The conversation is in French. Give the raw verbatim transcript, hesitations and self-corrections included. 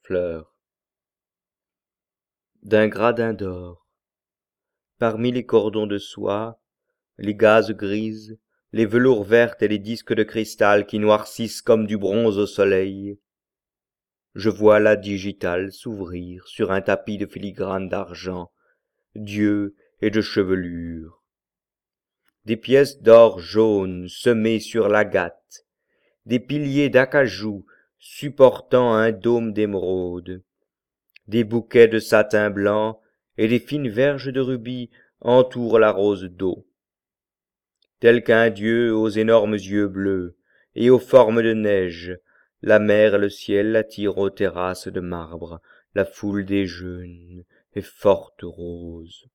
fleurs. D'un gradin d'or, parmi les cordons de soie, les gazes grises, les velours vertes et les disques de cristal qui noircissent comme du bronze au soleil, je vois la digitale s'ouvrir sur un tapis de filigrane d'argent, d'yeux et de chevelure. Des pièces d'or jaune semées sur l'agate, des piliers d'acajou supportant un dôme d'émeraude, des bouquets de satin blanc et des fines verges de rubis entourent la rose d'eau. Tel qu'un dieu aux énormes yeux bleus et aux formes de neige, la mer et le ciel attirent aux terrasses de marbre la foule des jeunes et fortes roses.